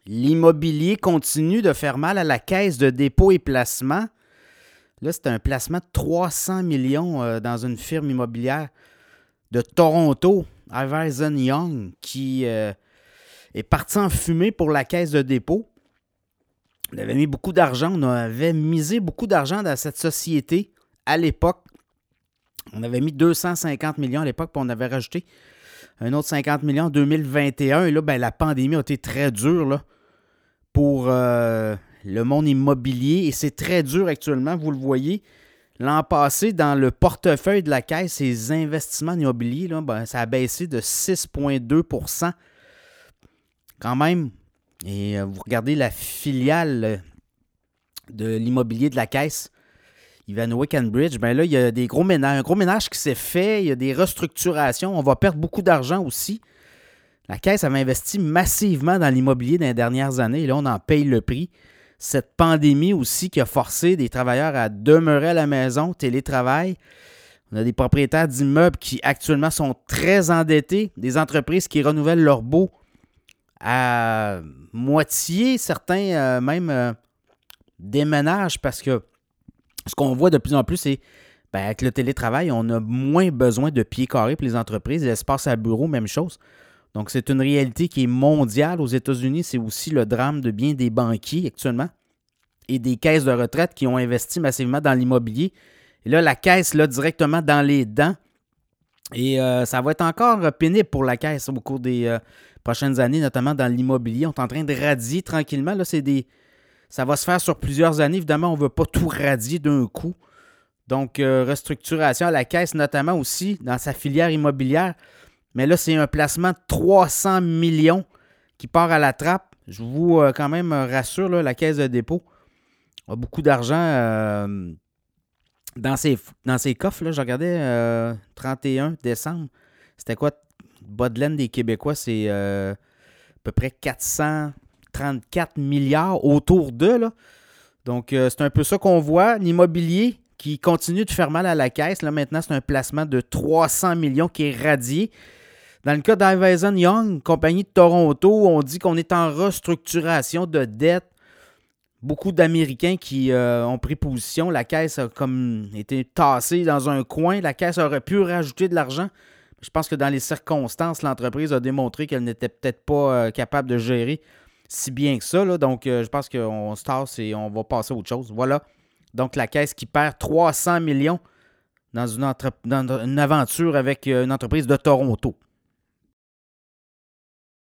L'immobilier continue de faire mal à la Caisse de dépôt et placement. Là, c'est un placement de 300 millions dans une firme immobilière de Toronto, Iverson Young, qui est parti en fumée pour la Caisse de dépôt. On avait mis beaucoup d'argent, on avait misé beaucoup d'argent dans cette société à l'époque. On avait mis 250 millions à l'époque, puis on avait rajouté un autre 50 millions en 2021. Et là, la pandémie a été très dure là, pour le monde immobilier. Et c'est très dur actuellement, vous le voyez. L'an passé, dans le portefeuille de la Caisse, ses investissements immobiliers, là, ça a baissé de 6,2 % quand même. Et vous regardez la filiale de l'immobilier de la Caisse, Ivanhoé Cambridge, là, il y a des un gros ménage qui s'est fait, il y a des restructurations, on va perdre beaucoup d'argent aussi. La Caisse avait investi massivement dans l'immobilier dans les dernières années, et là, on en paye le prix. Cette pandémie aussi qui a forcé des travailleurs à demeurer à la maison, télétravail. On a des propriétaires d'immeubles qui actuellement sont très endettés, des entreprises qui renouvellent leurs baux à moitié, certains même déménagent parce que ce qu'on voit de plus en plus, c'est avec le télétravail, on a moins besoin de pieds carrés pour les entreprises. L'espace à bureau, même chose. Donc, c'est une réalité qui est mondiale aux États-Unis. C'est aussi le drame de bien des banquiers actuellement et des caisses de retraite qui ont investi massivement dans l'immobilier. Et là, la caisse, là, directement dans les dents. Et ça va être encore pénible pour la caisse au cours des prochaines années, notamment dans l'immobilier. On est en train de radier tranquillement. Là, ça va se faire sur plusieurs années. Évidemment, on ne veut pas tout radier d'un coup. Donc, restructuration à la caisse, notamment aussi dans sa filière immobilière. Mais là, c'est un placement de 300 millions qui part à la trappe. Je vous quand même rassure, là, la caisse de dépôt a beaucoup d'argent dans ses coffres. Là. Je regardais 31 décembre. C'était quoi? Bas de laine des Québécois, c'est à peu près 434 milliards autour d'eux. Là. Donc, c'est un peu ça qu'on voit. L'immobilier qui continue de faire mal à la caisse. Là, maintenant, c'est un placement de 300 millions qui est radié. Dans le cas d'Iverson Young, compagnie de Toronto, on dit qu'on est en restructuration de dette. Beaucoup d'Américains qui ont pris position. La caisse a comme été tassée dans un coin. La caisse aurait pu rajouter de l'argent. Je pense que dans les circonstances, l'entreprise a démontré qu'elle n'était peut-être pas capable de gérer si bien que ça. Là. Donc, je pense qu'on se tasse et on va passer à autre chose. Voilà. Donc, la caisse qui perd 300 millions dans une aventure avec une entreprise de Toronto.